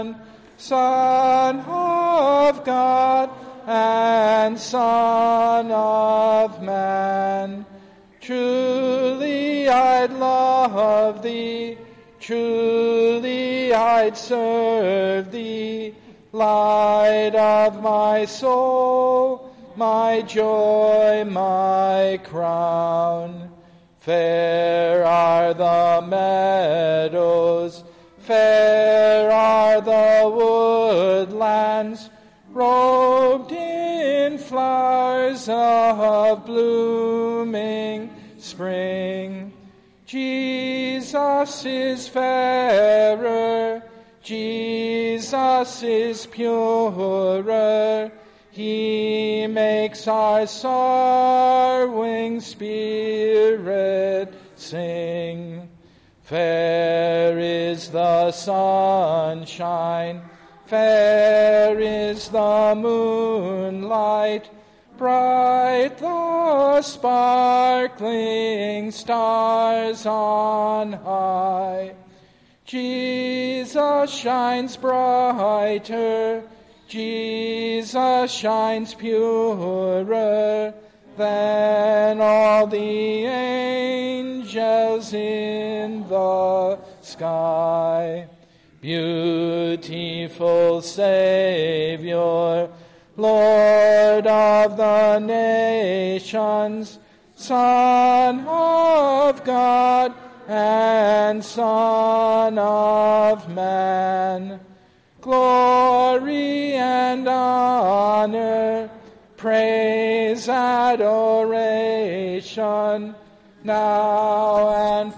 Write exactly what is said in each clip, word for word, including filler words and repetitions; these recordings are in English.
Son of God and Son of Man. Truly I'd love thee, truly I'd serve thee, light of my soul, my joy, my crown. Fair are the meadows, fair are the woodlands, robed in flowers of blooming spring. Jesus is fairer, Jesus is purer, he makes our sorrowing spirit sing. Fair is the sunshine, fair is the moonlight, bright the sparkling stars on high. Jesus shines brighter, Jesus shines purer than all the angels in the sky. Beautiful Savior, Lord of the nations, Son of God and Son of Man. Glory and honor, praise, adoration, now and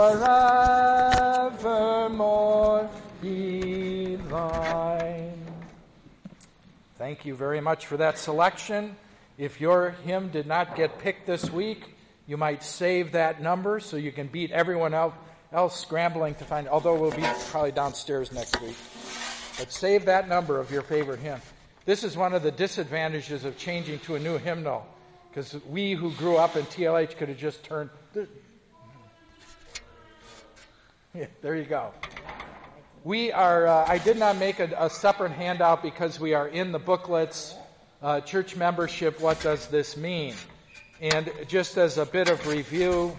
forevermore be thine. Thank you very much for that selection. If your hymn did not get picked this week, you might save that number so you can beat everyone else, else scrambling to find, although we'll be probably downstairs next week. But save that number of your favorite hymn. This is one of the disadvantages of changing to a new hymnal, because we who grew up in T L H could have just turned. Yeah, there you go. We are. Uh, I did not make a, a separate handout because we are in the booklets. Uh, church membership. What does this mean? And just as a bit of review,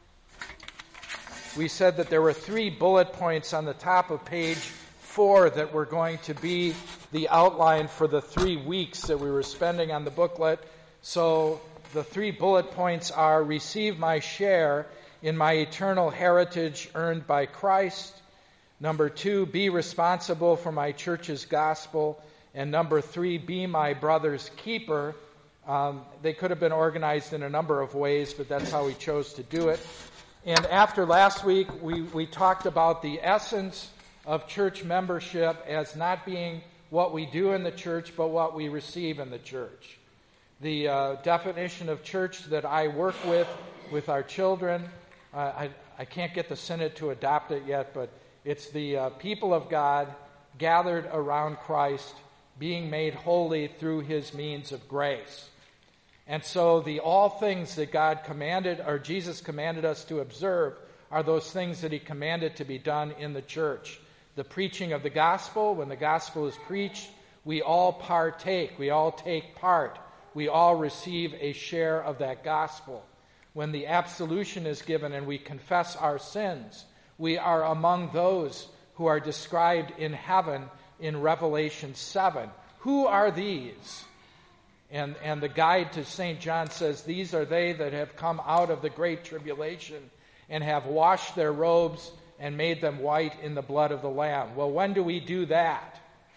we said that there were three bullet points on the top of page four that were going to be the outline for the three weeks that we were spending on the booklet. So the three bullet points are: receive my share in my eternal heritage earned by Christ. Number two, be responsible for my church's gospel. And number three, be my brother's keeper. Um, they could have been organized in a number of ways, but that's how we chose to do it. And after last week, we, we talked about the essence of church membership as not being what we do in the church, but what we receive in the church. The uh, definition of church that I work with, with our children, uh, I, I can't get the Synod to adopt it yet, but it's the uh, people of God gathered around Christ, being made holy through his means of grace. And so the all things that God commanded, or Jesus commanded us to observe, are those things that he commanded to be done in the church. The preaching of the gospel, when the gospel is preached, we all partake, we all take part, we all receive a share of that gospel. When the absolution is given and we confess our sins, we are among those who are described in heaven in Revelation seven. Who are these? And, and the guide to Saint John says, these are they that have come out of the great tribulation and have washed their robes and made them white in the blood of the Lamb. Well, when do we do that?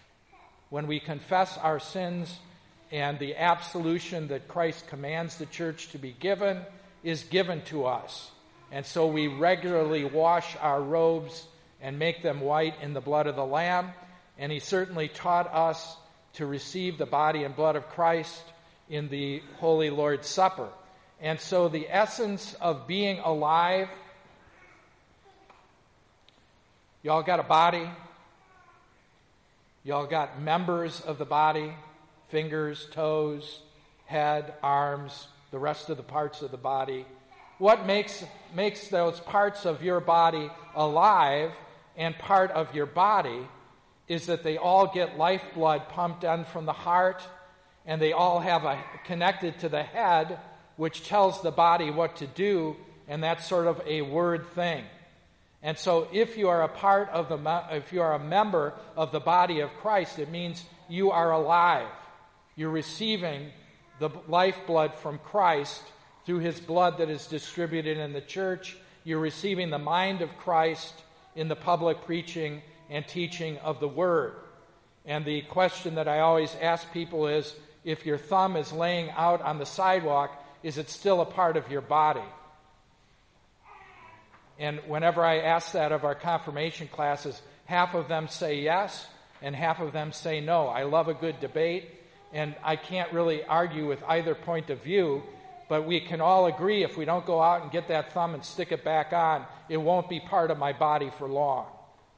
When we confess our sins, and the absolution that Christ commands the church to be given is given to us. And so we regularly wash our robes and make them white in the blood of the Lamb. And he certainly taught us to receive the body and blood of Christ in the Holy Lord's Supper. And so the essence of being alive, y'all got a body, y'all got members of the body, fingers, toes, head, arms, the rest of the parts of the body. What makes makes those parts of your body alive and part of your body is that they all get lifeblood pumped in from the heart, and they all have a connected to the head, which tells the body what to do, and that's sort of a word thing. And so if you are a part of the, if you are a member of the body of Christ, it means you are alive. You're receiving the lifeblood from Christ through his blood that is distributed in the church. You're receiving the mind of Christ in the public preaching and teaching of the Word. And the question that I always ask people is, if your thumb is laying out on the sidewalk, is it still a part of your body? And whenever I ask that of our confirmation classes, half of them say yes, and half of them say no. I love a good debate, and I can't really argue with either point of view, but we can all agree if we don't go out and get that thumb and stick it back on, it won't be part of my body for long.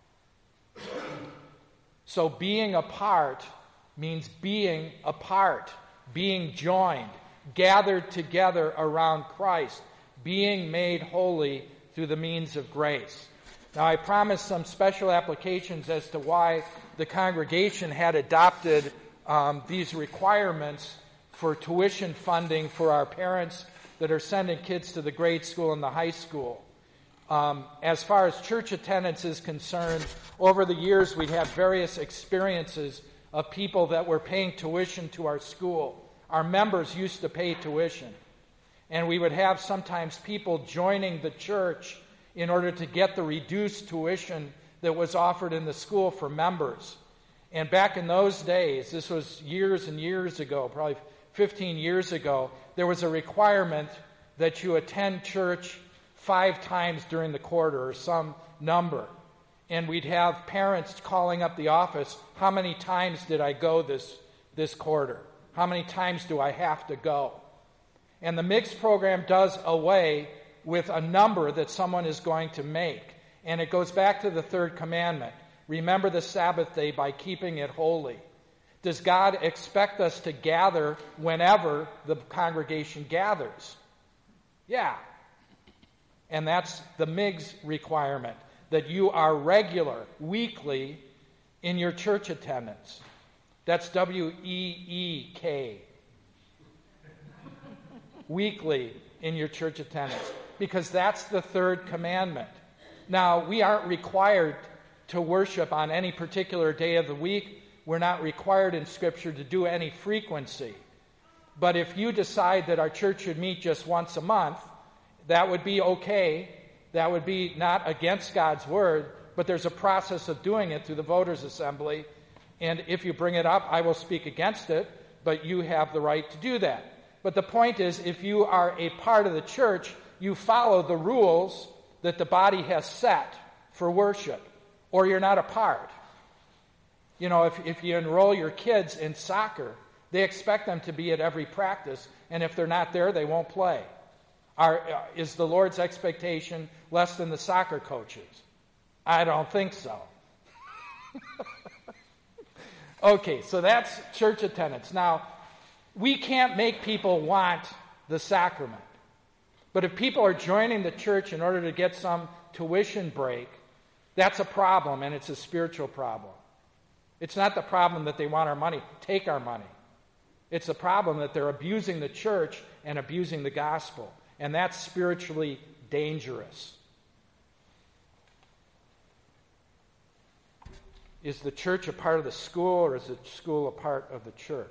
So being apart means being apart, being joined, gathered together around Christ, being made holy through the means of grace. Now, I promised some special applications as to why the congregation had adopted um, these requirements for tuition funding for our parents that are sending kids to the grade school and the high school. Um, as far as church attendance is concerned, over the years we had various experiences of people that were paying tuition to our school. Our members used to pay tuition. And we would have sometimes people joining the church in order to get the reduced tuition that was offered in the school for members. And back in those days, this was years and years ago, probably fifteen years ago, there was a requirement that you attend church five times during the quarter or some number. And we'd have parents calling up the office, how many times did I go this, this quarter? How many times do I have to go? And the mixed program does away with a number that someone is going to make. And it goes back to the third commandment. Remember the Sabbath day by keeping it holy. Does God expect us to gather whenever the congregation gathers? Yeah. And that's the M I G's requirement, that you are regular, weekly, in your church attendance. That's W E E K. Weekly in your church attendance, because that's the third commandment. Now, we aren't required to worship on any particular day of the week. We're not required in Scripture to do any frequency. But if you decide that our church should meet just once a month, that would be okay. That would be not against God's Word, but there's a process of doing it through the Voters' Assembly. And if you bring it up, I will speak against it, but you have the right to do that. But the point is, if you are a part of the church, you follow the rules that the body has set for worship, or you're not a part. You know, if, if you enroll your kids in soccer, they expect them to be at every practice, and if they're not there, they won't play. Are, uh, is the Lord's expectation less than the soccer coaches? I don't think so. Okay, so that's church attendance. Now, we can't make people want the sacrament. But if people are joining the church in order to get some tuition break, that's a problem, and it's a spiritual problem. It's not the problem that they want our money. Take our money. It's the problem that they're abusing the church and abusing the gospel. And that's spiritually dangerous. Is the church a part of the school, or is the school a part of the church?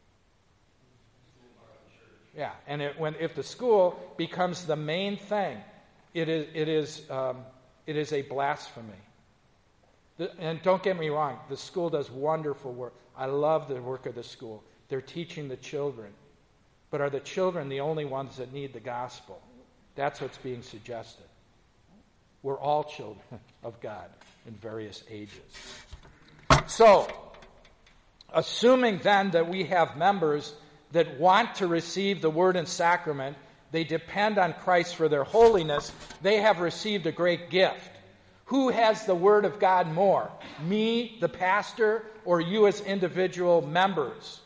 Yeah, and it, when if the school becomes the main thing, it is it is um, it is a blasphemy. The, and don't get me wrong, the school does wonderful work. I love the work of the school. They're teaching the children. But are the children the only ones that need the gospel? That's what's being suggested. We're all children of God in various ages. So, assuming then that we have members that want to receive the word and sacrament, they depend on Christ for their holiness, they have received a great gift. Who has the word of God more? Me, the pastor, or you as individual members?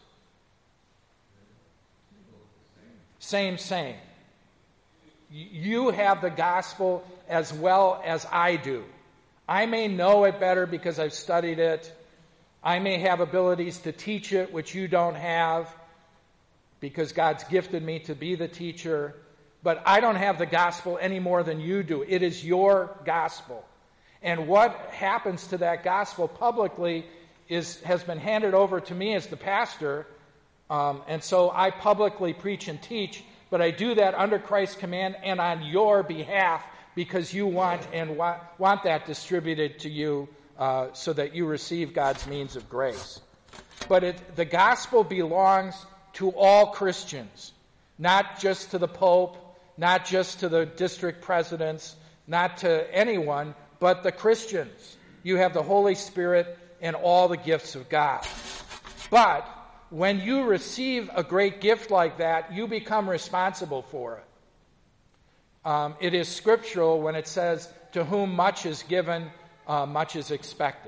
Same, same. You have the gospel as well as I do. I may know it better because I've studied it, I may have abilities to teach it, which you don't have, because God's gifted me to be the teacher. But I don't have the gospel any more than you do. It is your gospel. And what happens to that gospel publicly is has been handed over to me as the pastor. Um, and so I publicly preach and teach, but I do that under Christ's command and on your behalf, because you want and wa- want that distributed to you uh, so that you receive God's means of grace. But it, the gospel belongs to all Christians, not just to the Pope, not just to the district presidents, not to anyone, but the Christians. You have the Holy Spirit and all the gifts of God. But when you receive a great gift like that, you become responsible for it. Um, it is scriptural when it says, to whom much is given, uh, much is expected.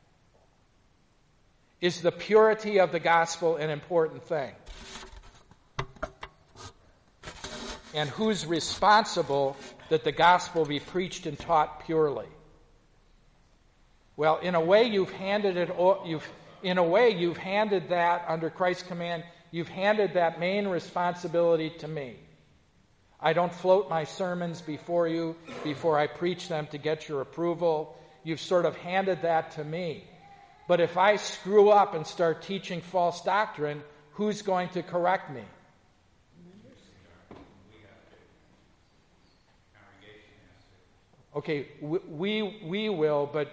Is the purity of the gospel an important thing? And who's responsible that the gospel be preached and taught purely? Well, in a way, you've handed it. You've, in a way, you've handed that under Christ's command. You've handed that main responsibility to me. I don't float my sermons before you before I preach them to get your approval. You've sort of handed that to me. But if I screw up and start teaching false doctrine, who's going to correct me? Okay, we we will, but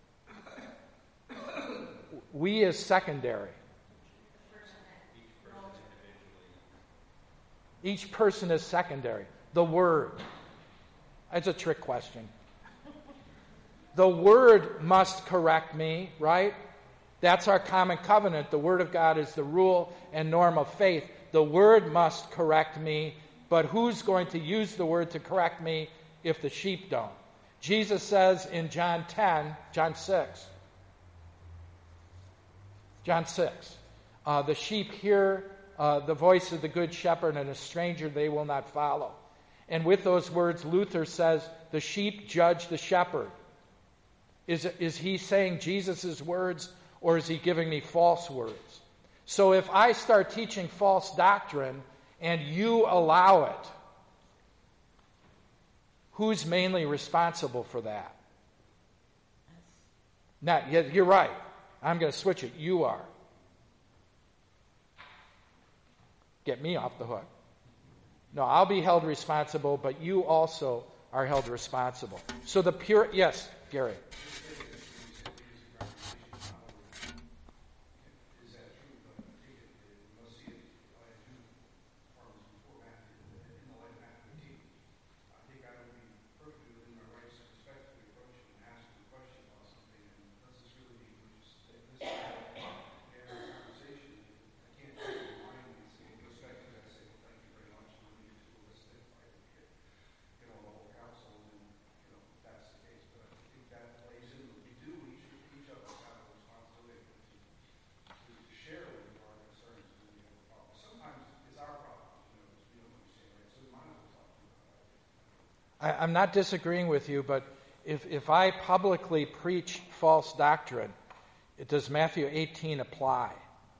we is secondary. Each person is secondary. The Word. That's a trick question. The Word must correct me, right? That's our common covenant. The Word of God is the rule and norm of faith. The Word must correct me, but who's going to use the Word to correct me if the sheep don't? Jesus says in John ten, John six, John six, uh, the sheep hear uh, the voice of the good shepherd, and a stranger they will not follow. And with those words, Luther says, the sheep judge the shepherd. Is, is he saying Jesus' words, or is he giving me false words? So if I start teaching false doctrine and you allow it, who's mainly responsible for that? Not, you're right. I'm going to switch it. You are. Get me off the hook. No, I'll be held responsible, but you also are held responsible. So the pure, yes, Gary. I, I'm not disagreeing with you, but if, if I publicly preach false doctrine, it, does Matthew eighteen apply?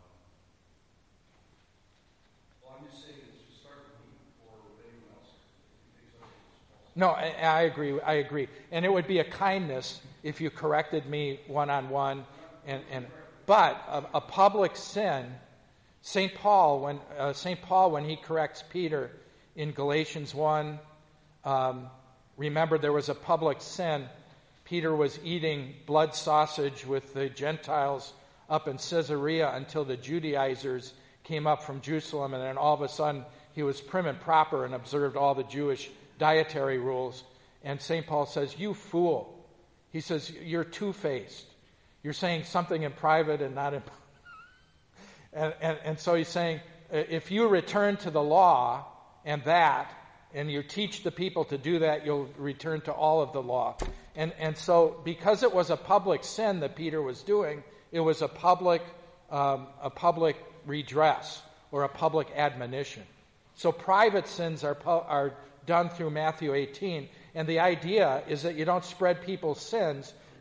Well, I'm just saying it's just start with me or anyone else. No, I, I agree. I agree. And it would be a kindness if you corrected me one-on-one. And, and but a, a public sin, Saint Paul, when uh, Saint Paul, when he corrects Peter in Galatians one, Um, remember, there was a public sin. Peter was eating blood sausage with the Gentiles up in Caesarea until the Judaizers came up from Jerusalem, and then all of a sudden he was prim and proper and observed all the Jewish dietary rules. And Saint Paul says, "You fool." He says, "You're two-faced. You're saying something in private and not in and, and, and so he's saying, if you return to the law and that, and you teach the people to do that, you'll return to all of the law. And and so because it was a public sin that Peter was doing, it was a public um, a public redress or a public admonition. So private sins are are done through Matthew eighteen, and the idea is that you don't spread people's sins,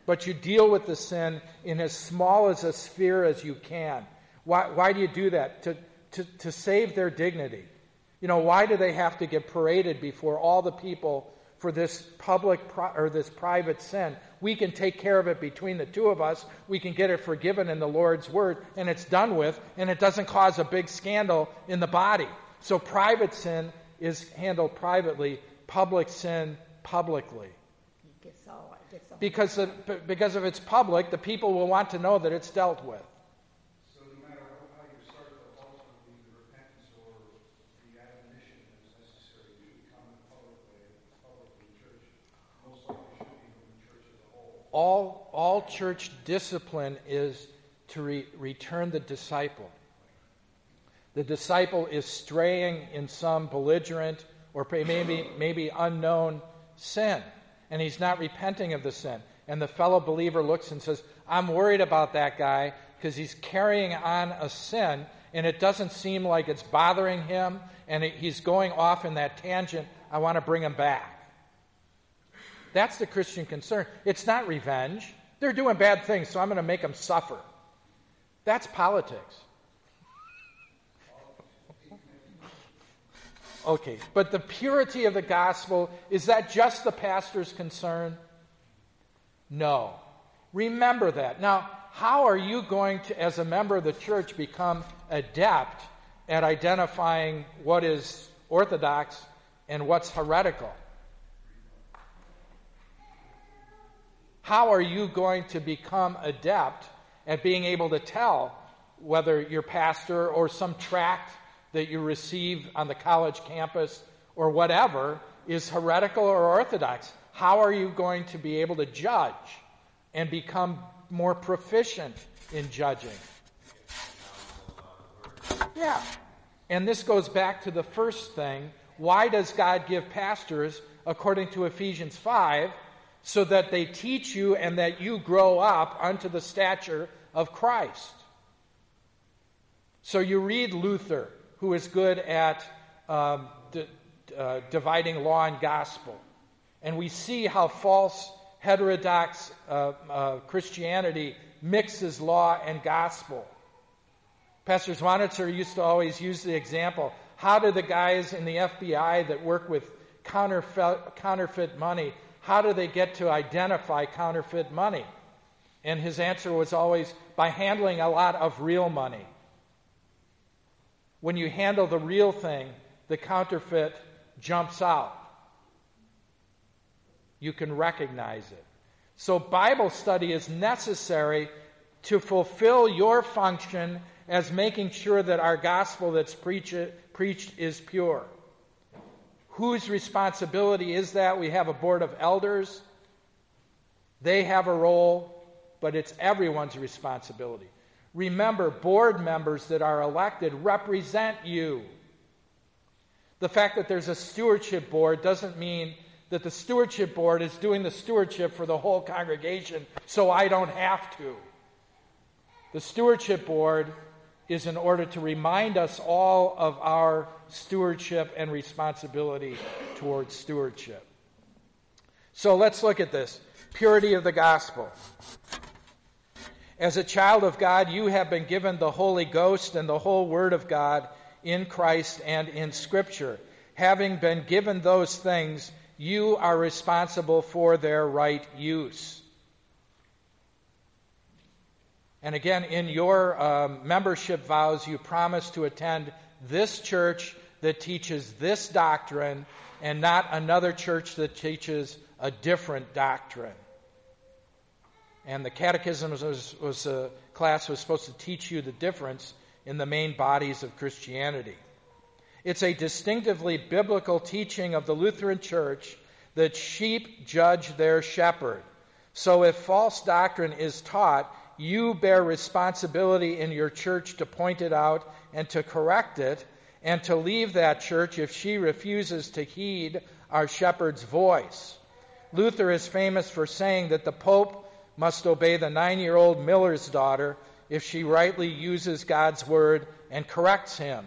but you deal with the sin in as small as a sphere as you can. Why, why do you do that? To, to, to save their dignity. You know, why do they have to get paraded before all the people for this public pri- or this private sin? We can take care of it between the two of us. We can get it forgiven in the Lord's word, and it's done with, and it doesn't cause a big scandal in the body. So private sin is handled privately, public sin publicly. Because, of, because if it's public, the people will want to know that it's dealt with. So no matter how you start, the ultimately the repentance or the admonition is necessary to come in a public way, public in the church. Most likely should be from the church as a whole. All, all church discipline is to re- return the disciple. The disciple is straying in some belligerent or maybe, maybe unknown sin. And he's not repenting of the sin. And the fellow believer looks and says, I'm worried about that guy because he's carrying on a sin and it doesn't seem like it's bothering him and it, he's going off in that tangent. I want to bring him back. That's the Christian concern. It's not revenge. They're doing bad things, so I'm going to make them suffer. That's politics. Okay, but the purity of the gospel, is that just the pastor's concern? No. Remember that. Now, how are you going to, as a member of the church, become adept at identifying what is orthodox and what's heretical? How are you going to become adept at being able to tell whether your pastor or some tract that you receive on the college campus or whatever is heretical or orthodox? How are you going to be able to judge and become more proficient in judging? Yeah. And this goes back to the first thing. Why does God give pastors, according to Ephesians five, so that they teach you and that you grow up unto the stature of Christ? So you read Luther, who is good at um, d- uh, dividing law and gospel. And we see how false heterodox uh, uh, Christianity mixes law and gospel. Pastor Zwanitzer used to always use the example, how do the guys in the F B I that work with counterfeit, counterfeit money, how do they get to identify counterfeit money? And his answer was always, by handling a lot of real money. When you handle the real thing, the counterfeit jumps out. You can recognize it. So Bible study is necessary to fulfill your function as making sure that our gospel that's preach, preached is pure. Whose responsibility is that? We have a board of elders. They have a role, but it's everyone's responsibility. Remember, board members that are elected represent you. The fact that there's a stewardship board doesn't mean that the stewardship board is doing the stewardship for the whole congregation, so I don't have to. The stewardship board is in order to remind us all of our stewardship and responsibility towards stewardship. So let's look at this. Purity of the gospel. As a child of God, you have been given the Holy Ghost and the whole Word of God in Christ and in Scripture. Having been given those things, you are responsible for their right use. And again, in your um, membership vows, you promise to attend this church that teaches this doctrine and not another church that teaches a different doctrine. And the catechism was, was a class was supposed to teach you the difference in the main bodies of Christianity. It's a distinctively biblical teaching of the Lutheran Church that sheep judge their shepherd. So if false doctrine is taught, you bear responsibility in your church to point it out and to correct it, and to leave that church if she refuses to heed our shepherd's voice. Luther is famous for saying that the Pope must obey the nine-year-old miller's daughter if she rightly uses God's word and corrects him.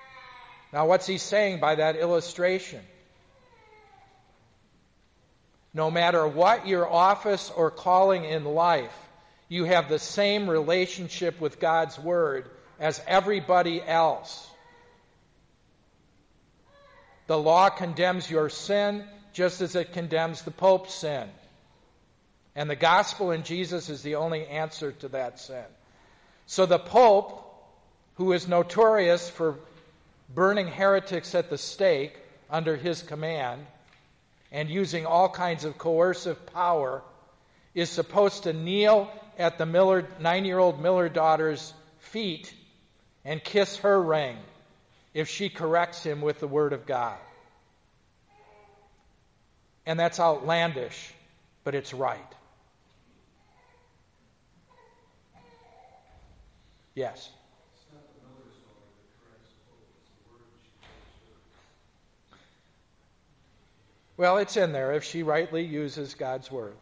Now, what's he saying by that illustration? No matter what your office or calling in life, you have the same relationship with God's Word as everybody else. The law condemns your sin just as it condemns the Pope's sin. And the gospel in Jesus is the only answer to that sin. So the Pope, who is notorious for burning heretics at the stake under his command and using all kinds of coercive power, is supposed to kneel at the Miller, nine-year-old Miller daughter's feet and kiss her ring if she corrects him with the Word of God. And that's outlandish, but it's right. Yes? It's not the Miller's daughter that corrects the Pope, it's the Word that she corrects her. Well, it's in there if she rightly uses God's Word.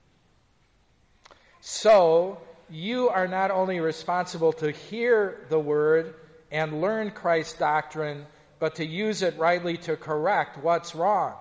So, you are not only responsible to hear the Word and learn Christ's doctrine, but to use it rightly to correct what's wrong.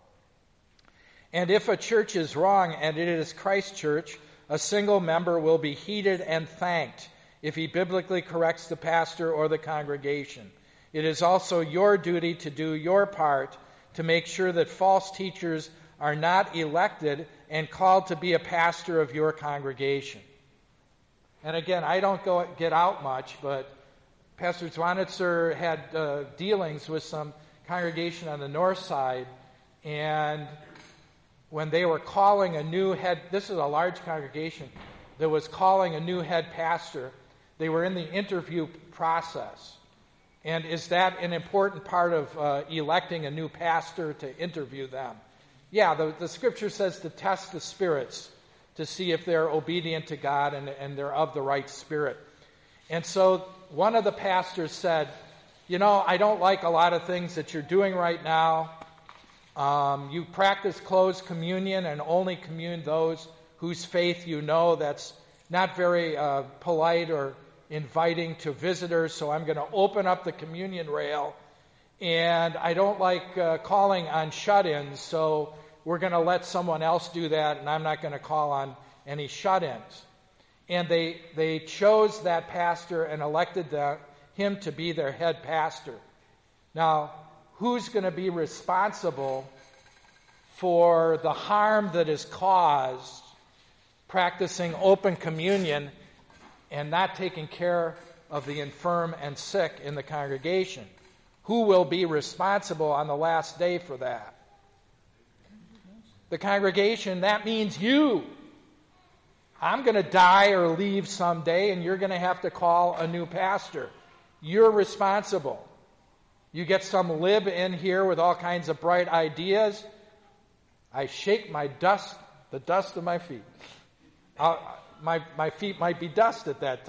And if a church is wrong, and it is Christ's church, a single member will be heeded and thanked if he biblically corrects the pastor or the congregation. It is also your duty to do your part to make sure that false teachers are not elected and called to be a pastor of your congregation. And again, I don't go get out much, but Pastor Zwanitzer had uh, dealings with some congregation on the north side, and when they were calling a new head, this is a large congregation that was calling a new head pastor, they were in the interview process. And is that an important part of uh, electing a new pastor, to interview them? Yeah, the, the scripture says to test the spirits to see if they're obedient to God and, and they're of the right spirit. And so one of the pastors said, you know, I don't like a lot of things that you're doing right now. Um, you practice closed communion and only commune those whose faith you know. That's not very uh, polite or inviting to visitors, so I'm going to open up the communion rail. And I don't like uh, calling on shut-ins, so we're going to let someone else do that, and I'm not going to call on any shut-ins. And they they chose that pastor and elected the, him to be their head pastor. Now, who's going to be responsible for the harm that is caused practicing open communion and not taking care of the infirm and sick in the congregation? Who will be responsible on the last day for that? The congregation. That means you. I'm going to die or leave someday, and you're going to have to call a new pastor. You're responsible. You get some lib in here with all kinds of bright ideas. I shake my dust, the dust of my feet. I'll, my my feet might be dust at that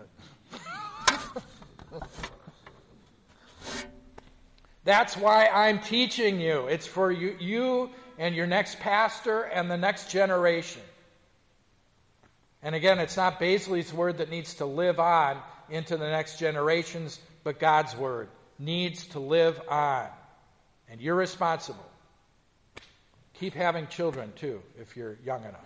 time. But that's why I'm teaching you. It's for you, you and your next pastor and the next generation. And again, it's not Baisley's word that needs to live on into the next generations, but God's word needs to live on. And you're responsible. Keep having children, too, if you're young enough.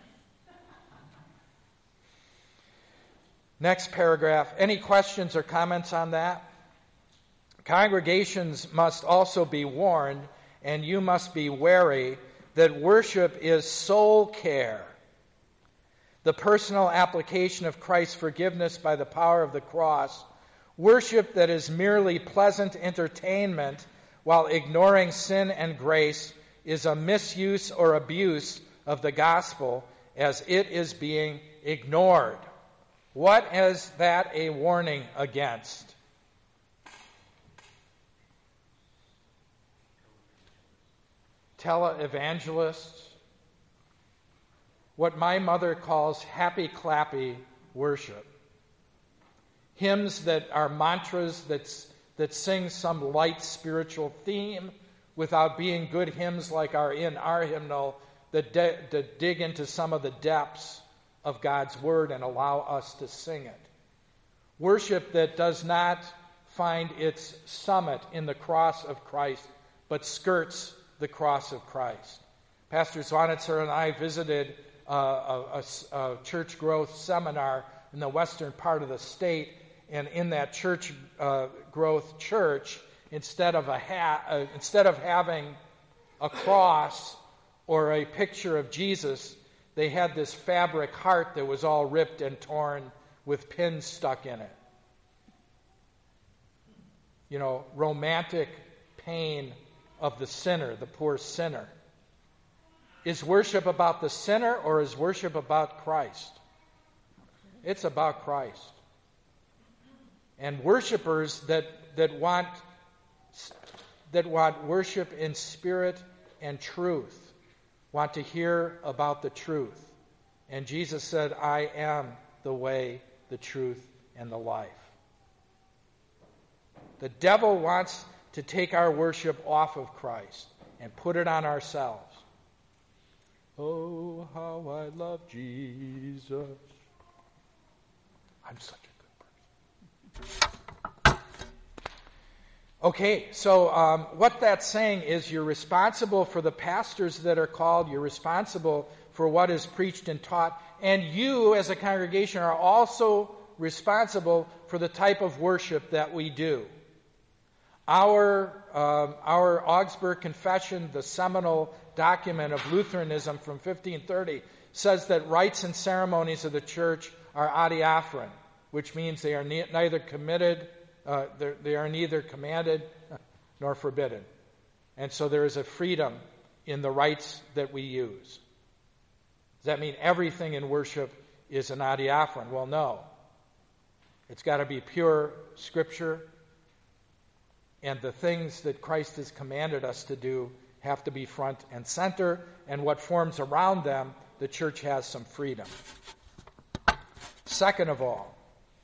Next paragraph. Any questions or comments on that? Congregations must also be warned, and you must be wary, that worship is soul care. The personal application of Christ's forgiveness by the power of the cross. Worship that is merely pleasant entertainment while ignoring sin and grace is a misuse or abuse of the gospel as it is being ignored. What is that a warning against? Televangelists. What my mother calls happy clappy worship. Hymns that are mantras that, that sing some light spiritual theme without being good hymns like are in our hymnal that, de- that dig into some of the depths of God's word and allow us to sing it. Worship that does not find its summit in the cross of Christ, but skirts the cross of Christ. Pastor Zwanitzer and I visited uh, a, a, a church growth seminar in the western part of the state, and in that church uh, growth church, instead of a ha- uh, instead of having a cross or a picture of Jesus, they had this fabric heart that was all ripped and torn with pins stuck in it. You know, romantic pain of the sinner, the poor sinner. Is worship about the sinner, or is worship about Christ? It's about Christ. And worshipers that, that want that want worship in spirit and truth want to hear about the truth. And Jesus said, I am the way, the truth, and the life. The devil wants to take our worship off of Christ and put it on ourselves. Oh, how I love Jesus. I'm such a good person. Okay, so um, what that's saying is you're responsible for the pastors that are called. You're responsible for what is preached and taught. And you, as a congregation, are also responsible for the type of worship that we do. Our, um, our Augsburg Confession, the seminal document of Lutheranism from fifteen thirty, says that rites and ceremonies of the church are adiaphoron, which means they are ne- neither committed, uh, they are neither commanded nor forbidden. And so there is a freedom in the rites that we use. Does that mean everything in worship is an adiaphoron? Well, no. It's got to be pure Scripture, and the things that Christ has commanded us to do have to be front and center, and what forms around them, the church has some freedom. Second of all,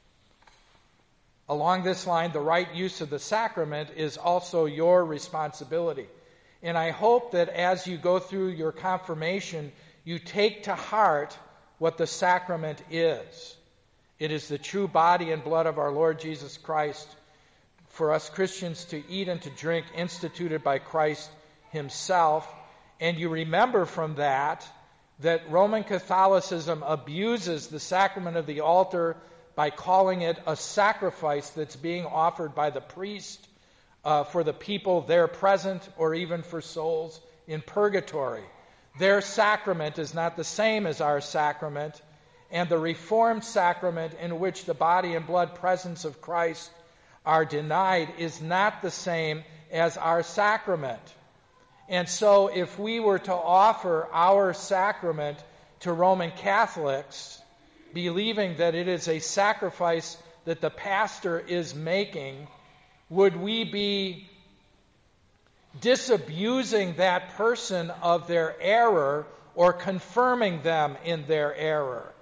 along this line, the right use of the sacrament is also your responsibility. And I hope that as you go through your confirmation, you take to heart what the sacrament is. It is the true body and blood of our Lord Jesus Christ for us Christians to eat and to drink, instituted by Christ himself. And you remember from that that Roman Catholicism abuses the sacrament of the altar by calling it a sacrifice that's being offered by the priest uh, for the people there present, or even for souls in purgatory. Their sacrament is not the same as our sacrament, and the Reformed sacrament, in which the body and blood presence of Christ are denied, is not the same as our sacrament. And so if we were to offer our sacrament to Roman Catholics, believing that it is a sacrifice that the pastor is making, would we be disabusing that person of their error or confirming them in their error?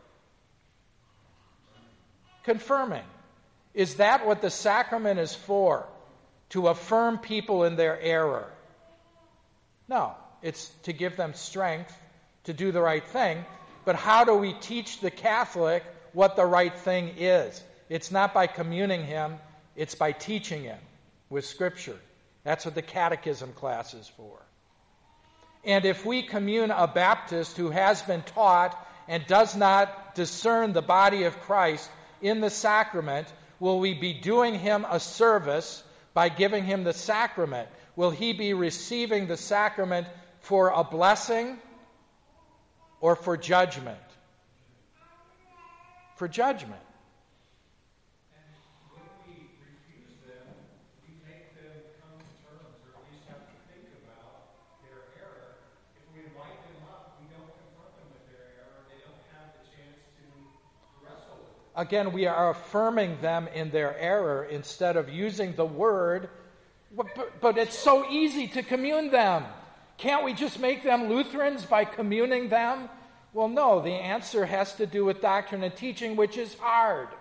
Confirming. Is that what the sacrament is for? To affirm people in their error? No, it's to give them strength to do the right thing. But how do we teach the Catholic what the right thing is? It's not by communing him, it's by teaching him with Scripture. That's what the catechism class is for. And if we commune a Baptist who has been taught and does not discern the body of Christ in the sacrament, will we be doing him a service by giving him the sacrament? Will he be receiving the sacrament for a blessing or for judgment? For judgment. And when we refuse them, we make them come to terms, or at least have to think about their error. If we invite them up, we don't confront them with their error. They don't have the chance to wrestle with it. Again, we are affirming them in their error instead of using the word. But, but it's so easy to commune them. Can't we just make them Lutherans by communing them? Well, no, the answer has to do with doctrine and teaching, which is hard.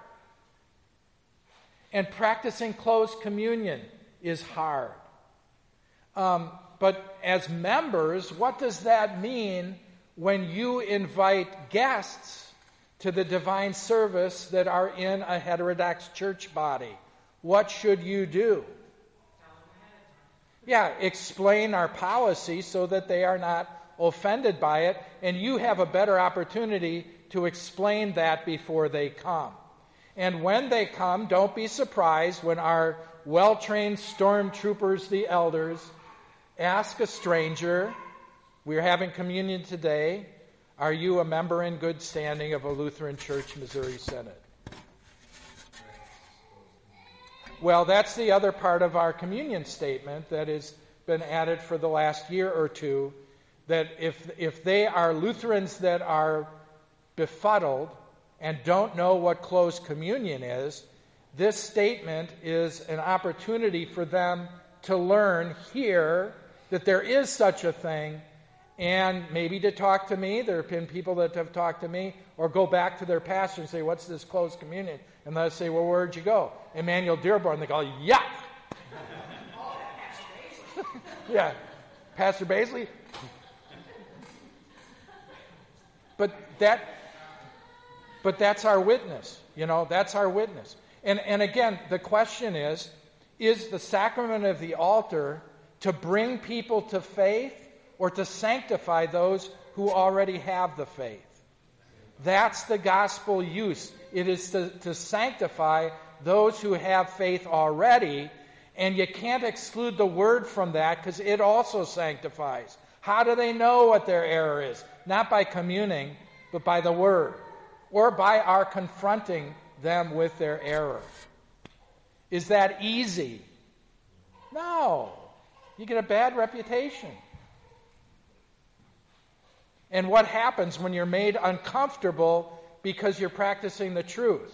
And practicing close communion is hard. Um, but as members, what does that mean when you invite guests to the divine service that are in a heterodox church body? What should you do? Yeah, explain our policy so that they are not offended by it, and you have a better opportunity to explain that before they come. And when they come, don't be surprised when our well-trained stormtroopers, the elders, ask a stranger, we're having communion today, are you a member in good standing of a Lutheran Church Missouri Synod? Well, that's the other part of our communion statement that has been added for the last year or two, that if if they are Lutherans that are befuddled and don't know what closed communion is, this statement is an opportunity for them to learn here that there is such a thing, and maybe to talk to me. There have been people that have talked to me, or go back to their pastor and say, what's this closed communion? And they'll say, well, where'd you go? Emmanuel Dearborn. They go, yeah. Yeah. Pastor Baisley? But that, but that's our witness. You know, that's our witness. And, and again, the question is, is the sacrament of the altar to bring people to faith or to sanctify those who already have the faith? That's the gospel use. It is to, to sanctify those who have faith already, and you can't exclude the word from that because it also sanctifies. How do they know what their error is? Not by communing, but by the word, or by our confronting them with their error. Is that easy? No. You get a bad reputation. And what happens when you're made uncomfortable because you're practicing the truth?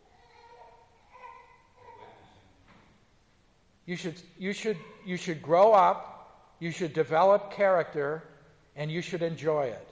You should, you should, you should grow up, you should develop character, and you should enjoy it.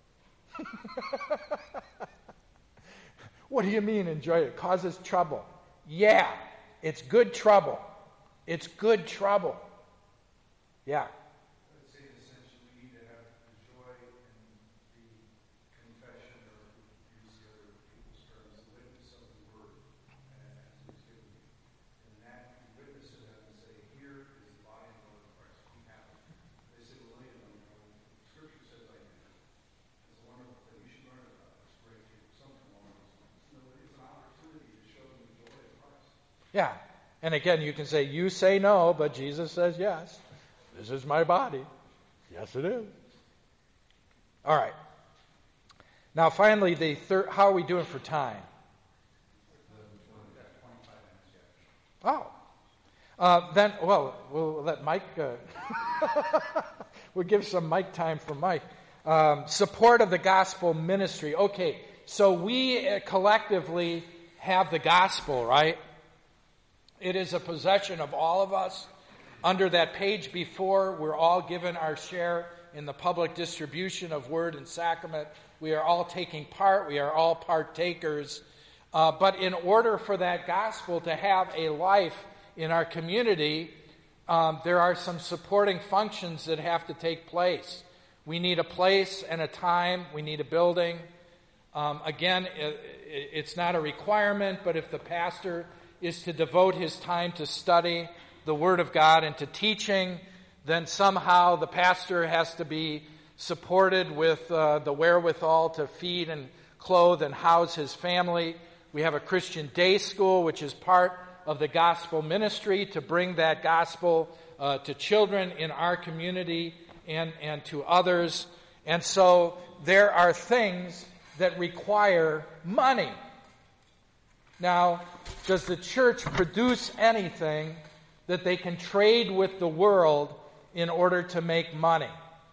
What do you mean enjoy it? It causes trouble. Yeah, it's good trouble. It's good trouble. Yeah. I'd say in a sense we need to have the joy in the confession, or use the other people's terms, the witness of the word as it's given. And that you witness to them and say, here is the body and blood of Christ. We have it. They say, well, wait a minute, you know, Scripture says like that. It's a wonderful thing. You should learn about it. It's great. Something along those lines. No, it's an opportunity to show them the joy of Christ. Yeah. And again, you can say, you say no, but Jesus says yes. This is my body. Yes, it is. All right. Now, finally, the third. How are we doing for time? Oh. Uh, then, well, we'll let Mike. Uh, we'll give some Mike time for Mike. Um, support of the gospel ministry. Okay, so we uh, collectively have the gospel, right? It is a possession of all of us. Under that page before, we're all given our share in the public distribution of word and sacrament. We are all taking part. We are all partakers. Uh, but in order for that gospel to have a life in our community, um, there are some supporting functions that have to take place. We need a place and a time. We need a building. Um, again, it, it's not a requirement, but if the pastor is to devote his time to study the Word of God and to teaching, then somehow the pastor has to be supported with uh, the wherewithal to feed and clothe and house his family. We have a Christian day school, which is part of the gospel ministry to bring that gospel uh, to children in our community and, and to others. And so there are things that require money. Now, does the church produce anything that they can trade with the world in order to make money?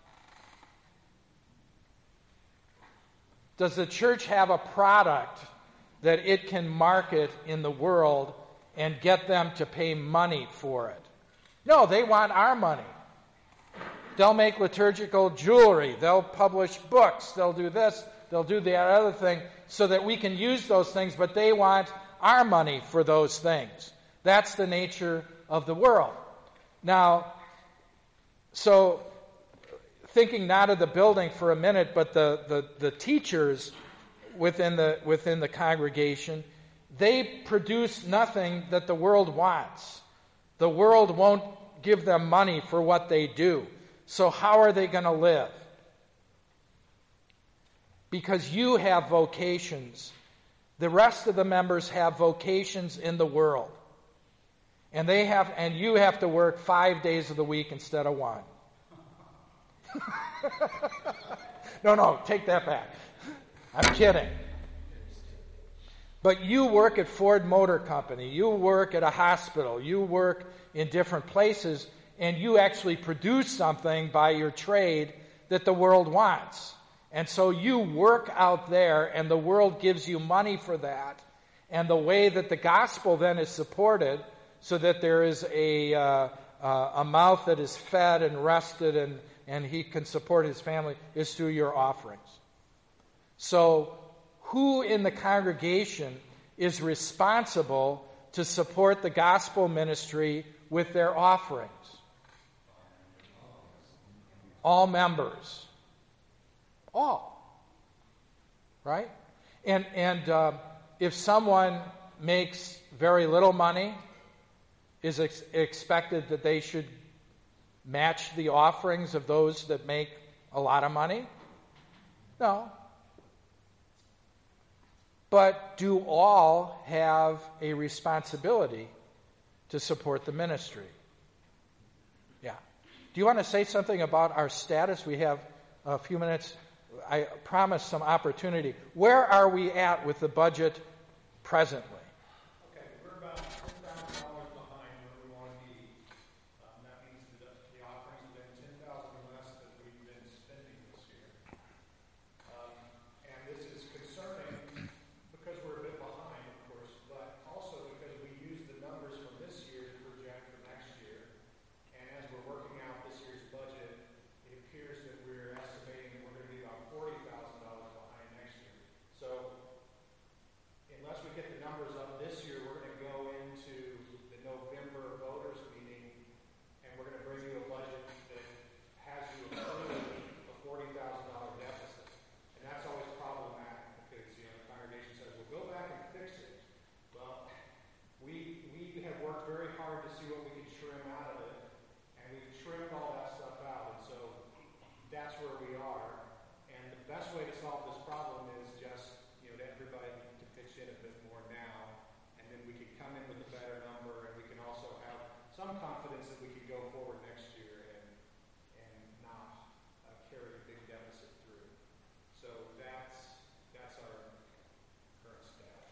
Does the church have a product that it can market in the world and get them to pay money for it? No, they want our money. They'll make liturgical jewelry. They'll publish books. They'll do this. They'll do the other thing so that we can use those things, but they want our money for those things. That's the nature of the world. Now, so thinking not of the building for a minute, but the, the, the teachers within the within the congregation, they produce nothing that the world wants. The world won't give them money for what they do. So how are they going to live? because you have vocations. The rest of the members have vocations in the world. And they have, and you have to work five days of the week instead of one. no, no, take that back. I'm kidding. But you work at Ford Motor Company, you work at a hospital, you work in different places, and you actually produce something by your trade that the world wants. And so you work out there, and the world gives you money for that. And the way that the gospel then is supported, so that there is a uh, uh, a mouth that is fed and rested, and, and he can support his family, is through your offerings. So who in the congregation is responsible to support the gospel ministry with their offerings? All members. All. Right? And, and uh, if someone makes very little money, is ex- expected that they should match the offerings of those that make a lot of money? No. But do all have a responsibility to support the ministry? Yeah. Do you want to say something about our status? We have a few minutes. I promised some opportunity. Where are we at with the budget presently? Okay, we're about ten thousand dollars behind where we want to be. Um, that means that the offerings have been ten thousand dollars less than we've been spending this year. Um, and this is concerning because we're a bit behind, of course, but also because we use the numbers from this year to project for next year. And as we're working out this year's budget, it appears that we're estimating that we're going to be about forty thousand dollars behind next year. So unless we get the numbers up this year, we're going to go into the November voters meeting, and we're going to bring you a budget that has you approve a forty thousand dollars deficit. And that's always problematic because, you know, the congregation says, well, go back and fix it. Well, we, we have worked very hard to see what we can trim out of it, and we've trimmed all that stuff out. And so that's where we are. And the best way to solve this problem is just, you know, to everybody to pitch in a bit more now, and then we can come in with a better number, and we can also have some confidence that we can go forward next year and and not uh, carry a big deficit through. So that's that's our current status.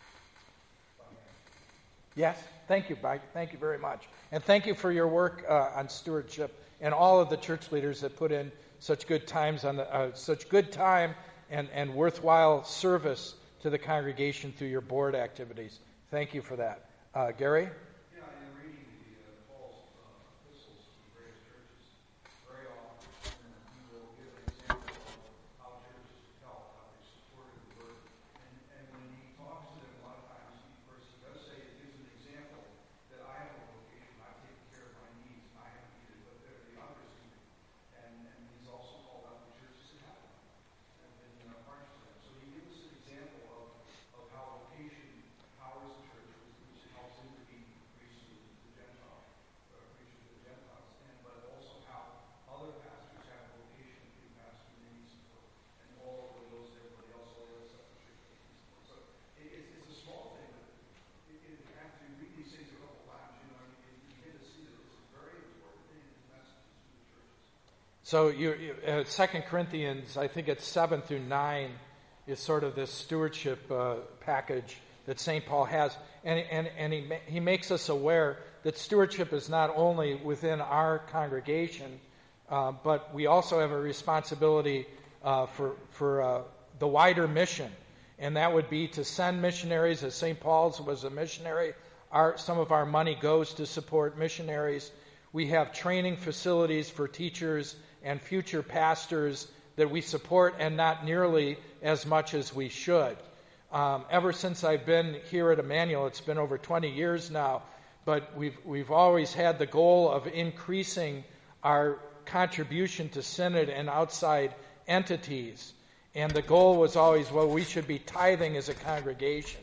Yes, thank you, Mike. Thank you very much. And thank you for your work uh, on stewardship and all of the church leaders that put in such good times on the, uh, such good time and, and worthwhile service to the congregation through your board activities. Thank you for that. Uh, Gary? Yeah, in reading the uh, Paul's uh, epistles to the various churches, very often he will give an example of how churches help, how they supported the word. And, and when he talks to them, a lot of times, he, of course, he does say, he gives an example that I have a vocation, I've taken care of my needs, I haven't needed, but there are the others who do. And, and he's also called out the churches that have them and been uh, harsh to them. So he gives us an example of, of how vocation powers the church, which helps him to be preachers to the Gentile, uh, preachers to the Gentiles, and but also how other pastors have a vocation to be pastors and they need support, and all of those everybody else all the other stuff the church needs support. So it, it's, it's a small thing, but it, it, after you read these things a couple times, you know, you, you begin to see that it's a very important thing in the messages to the churches. So you, you, uh, Second Corinthians, I think it's seven through nine, is sort of this stewardship uh, package that Saint Paul has. And, and, and he, ma- he makes us aware that stewardship is not only within our congregation, uh, but we also have a responsibility uh, for, for uh, the wider mission. And that would be to send missionaries, as Saint Paul's was a missionary. Our, some of our money goes to support missionaries. We have training facilities for teachers and future pastors that we support, and not nearly as much as we should. Um, ever since I've been here at Emmanuel, it's been over twenty years now, but we've we've always had the goal of increasing our contribution to synod and outside entities. And the goal was always, well, we should be tithing as a congregation.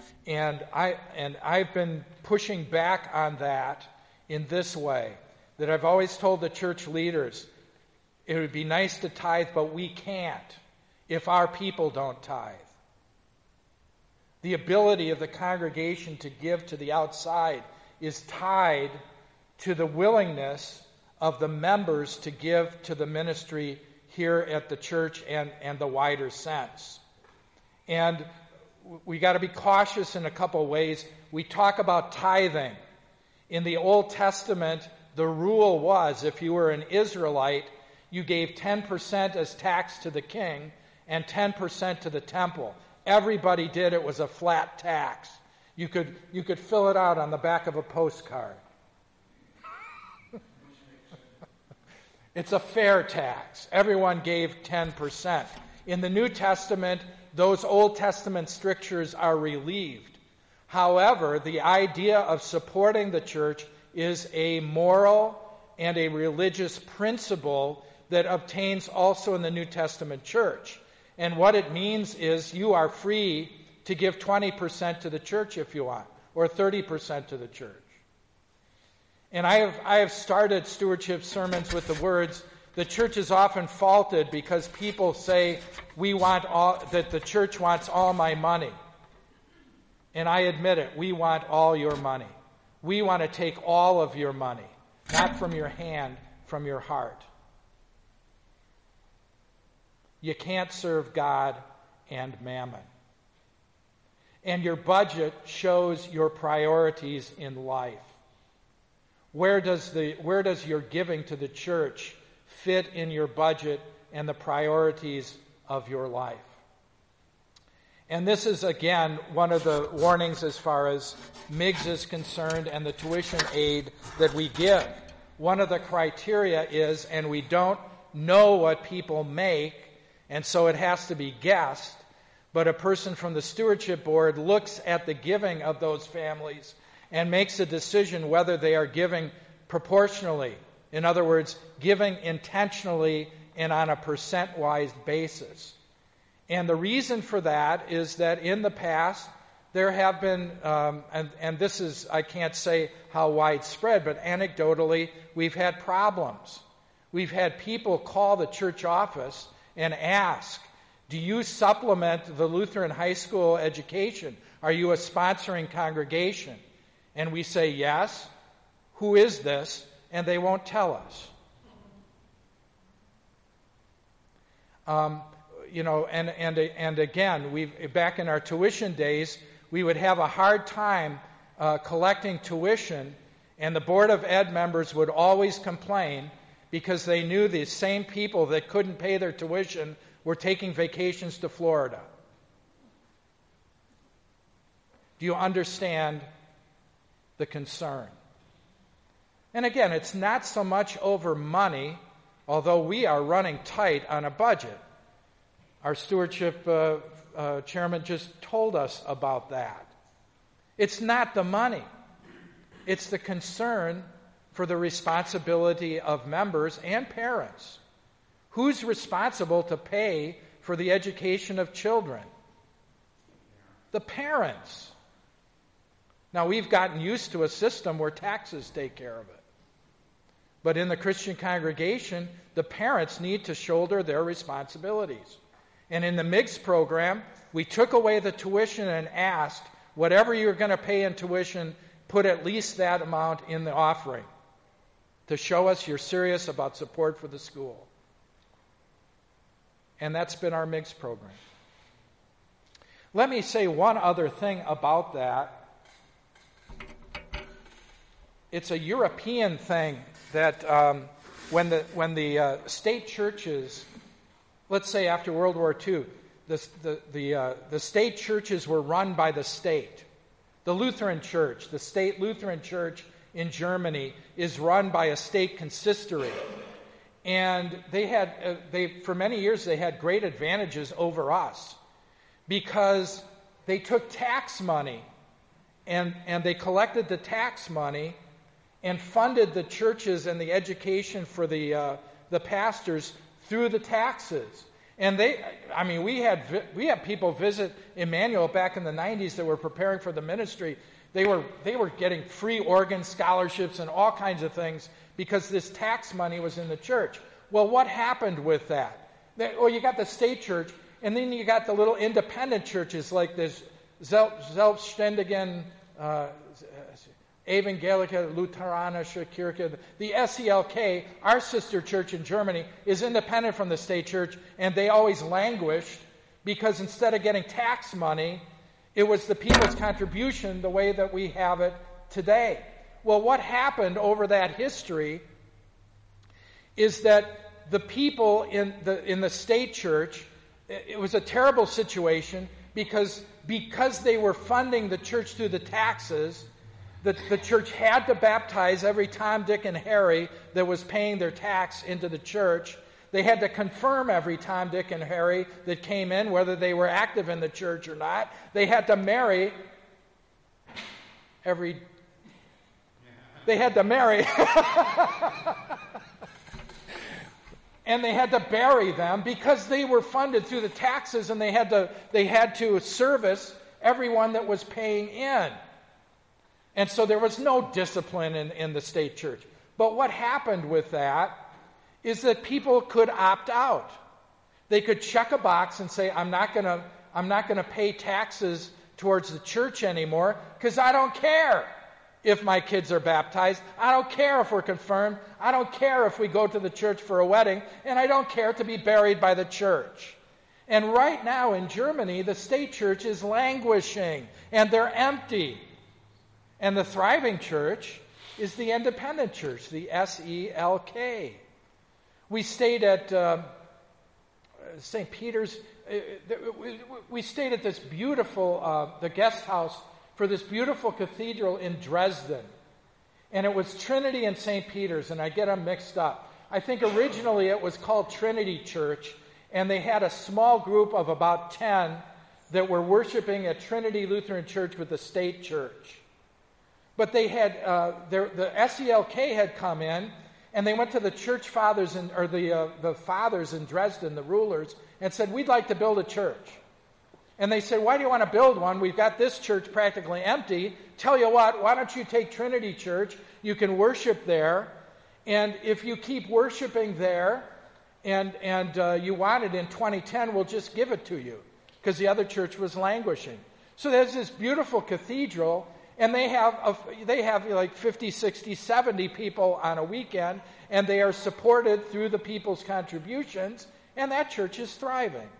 And I and I've been pushing back on that in this way, that I've always told the church leaders, it would be nice to tithe, but we can't. if our people don't tithe. The ability of the congregation to give to the outside is tied to the willingness of the members to give to the ministry here at the church and, and the wider sense. And we got to be cautious in a couple ways. We talk about tithing. In the Old Testament, the rule was if you were an Israelite, you gave ten percent as tax to the king and ten percent to the temple. Everybody did. It was a flat tax. You could, you could fill it out on the back of a postcard. It's a fair tax. Everyone gave ten percent. In the New Testament, those Old Testament strictures are relieved. However, the idea of supporting the church is a moral and a religious principle that obtains also in the New Testament church. And what it means is you are free to give twenty percent to the church if you want, or thirty percent to the church. And I have I have started stewardship sermons with the words, the church is often faulted because people say we want all, that the church wants all my money. And I admit it, we want all your money. We want to take all of your money, not from your hand, from your heart. You can't serve God and mammon. And your budget shows your priorities in life. Where does the where does your giving to the church fit in your budget and the priorities of your life? And this is, again, one of the warnings as far as M I G S is concerned and the tuition aid that we give. One of the criteria is, and we don't know what people make, and so it has to be guessed, but a person from the stewardship board looks at the giving of those families and makes a decision whether they are giving proportionally. In other words, giving intentionally and on a percent-wise basis. And the reason for that is that in the past, there have been, um, and, and this is, I can't say how widespread, but anecdotally, we've had problems. We've had people call the church office and ask, do you supplement the Lutheran high school education? Are you a sponsoring congregation? And we say, yes. Who is this? And they won't tell us. Um, you know, and, and, and again, we back in our tuition days, we would have a hard time uh, collecting tuition, and the Board of Ed members would always complain because they knew the same people that couldn't pay their tuition were taking vacations to Florida. Do you understand the concern? And again, it's not so much over money, although we are running tight on a budget. Our stewardship uh, uh, chairman just told us about that. It's not the money. It's the concern for the responsibility of members and parents. Who's responsible to pay for the education of children? The parents. Now, we've gotten used to a system where taxes take care of it. But in the Christian congregation, the parents need to shoulder their responsibilities. And in the M I G S program, we took away the tuition and asked, whatever you're going to pay in tuition, put at least that amount in the offering to show us you're serious about support for the school. And that's been our M I G S program. Let me say one other thing about that. It's a European thing that um, when the when the uh, state churches, let's say after World War Two, the the the, uh, the state churches were run by the state. The Lutheran Church, the state Lutheran Church in Germany, is run by a state consistory, and they had uh, they for many years they had great advantages over us because they took tax money and and they collected the tax money and funded the churches and the education for the uh, the pastors through the taxes. And they, I mean, we had we had people visit Emmanuel back in the nineties that were preparing for the ministry. They were they were getting free organ scholarships and all kinds of things because this tax money was in the church. Well, what happened with that? They, well, you got the state church, And then you got the little independent churches like this Selbstständigen uh, Evangelische Lutheranische Kirche. The S E L K, our sister church in Germany, is independent from the state church, and they always languished because instead of getting tax money, it was the people's contribution the way that we have it today. Well, what happened over that history is that the people in the in the state church, it was a terrible situation because because they were funding the church through the taxes, the, the church had to baptize every Tom, Dick, and Harry that was paying their tax into the church. They had to confirm every Tom, Dick, and Harry that came in, whether they were active in the church or not. They had to marry every... They had to marry... And they had to bury them because they were funded through the taxes, and they had to they had to service everyone that was paying in. And so there was no discipline in, in the state church. But what happened with that is that people could opt out. They could check a box and say, I'm not gonna I'm not gonna pay taxes towards the church anymore because I don't care if my kids are baptized. I don't care if we're confirmed. I don't care if we go to the church for a wedding. And I don't care to be buried by the church. And right now in Germany, the state church is languishing. And they're empty. And the thriving church is the independent church, the S E L K. We stayed at uh, Saint Peter's. We stayed at this beautiful, uh, the guest house for this beautiful cathedral in Dresden. And it was Trinity and Saint Peter's, and I get them mixed up. I think originally it was called Trinity Church, and they had a small group of about ten that were worshiping at Trinity Lutheran Church with the state church. But they had, uh, their, the S E L K had come in, and they went to the church fathers, in, or the, uh, the fathers in Dresden, the rulers, and said, we'd like to build a church. And they said, why do you want to build one? We've got this church practically empty. Tell you what, why don't you take Trinity Church? You can worship there. And if you keep worshiping there and, and uh, you want it in twenty ten, we'll just give it to you. Because the other church was languishing. So there's this beautiful cathedral, and they have, a, they have like fifty, sixty, seventy people on a weekend, and they are supported through the people's contributions, and that church is thriving.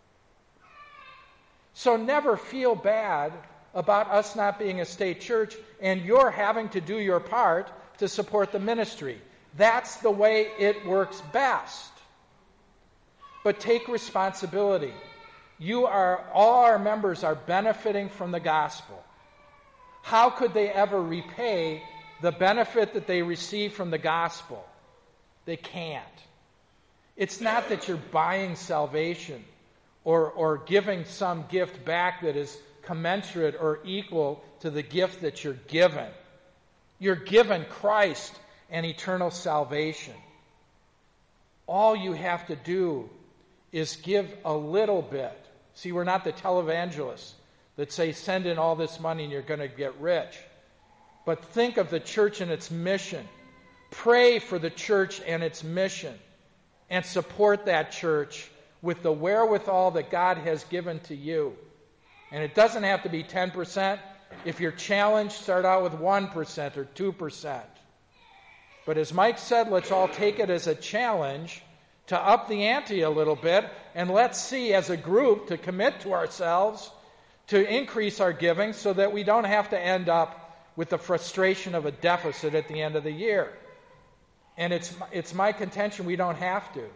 So never feel bad about us not being a state church and you're having to do your part to support the ministry. That's the way it works best. But take responsibility. You are, all our members are benefiting from the gospel. How could they ever repay the benefit that they receive from the gospel? They can't. It's not that you're buying salvation or, or giving some gift back that is commensurate or equal to the gift that you're given. You're given Christ and eternal salvation. All you have to do is give a little bit. See, we're not the televangelists that say, send in all this money and you're going to get rich. But think of the church and its mission. Pray for the church and its mission. And support that church with the wherewithal that God has given to you. And it doesn't have to be ten percent. If you're challenged, start out with one percent or two percent. But as Mike said, let's all take it as a challenge to up the ante a little bit, and let's see as a group to commit to ourselves to increase our giving so that we don't have to end up with the frustration of a deficit at the end of the year. And it's it's my contention we don't have to.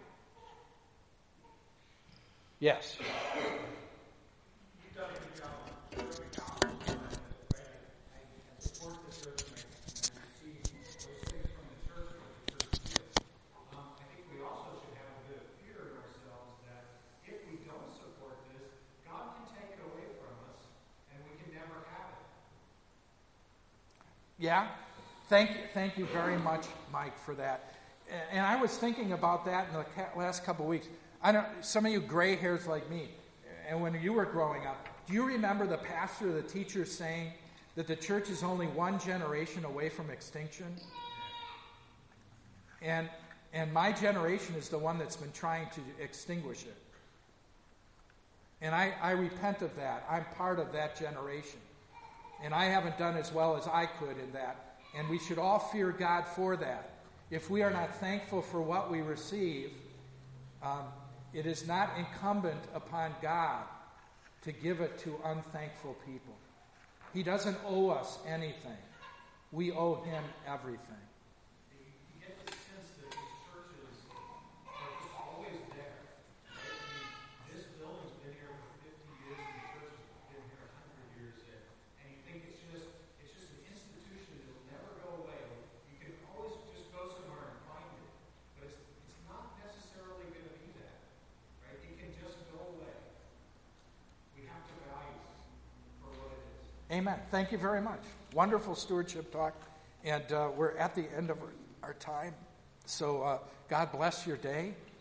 Yes. You've done a good job on serving God and support the church and receive those things from the church that the church gives. Um, I think we also should have a bit of fear in ourselves that if we don't support this, God can take it away from us and we can never have it. Yeah. Thank you, thank you very much, Mike, for that. And I was thinking about that in the last couple of weeks. I don't. Some of you gray hairs like me, and when you were growing up, do you remember the pastor or the teacher saying that the church is only one generation away from extinction? And and my generation is the one that's been trying to extinguish it. And I, I repent of that. I'm part of that generation. And I haven't done as well as I could in that. And we should all fear God for that. If we are not thankful for what we receive, um, it is not incumbent upon God to give it to unthankful people. He doesn't owe us anything. We owe him everything. You get the sense that these churches are just always there. Right? I mean, this building's been here for fifty years, and the church has been here one hundred years. And you think it's just it's just an institution that will never go away. You can always just go somewhere and find it. But it's, it's not necessarily going to be that. Right? It can just go away. We have to value it for what it is. Amen. Thank you very much. Wonderful stewardship talk. And uh, we're at the end of our, our time. So uh, God bless your day.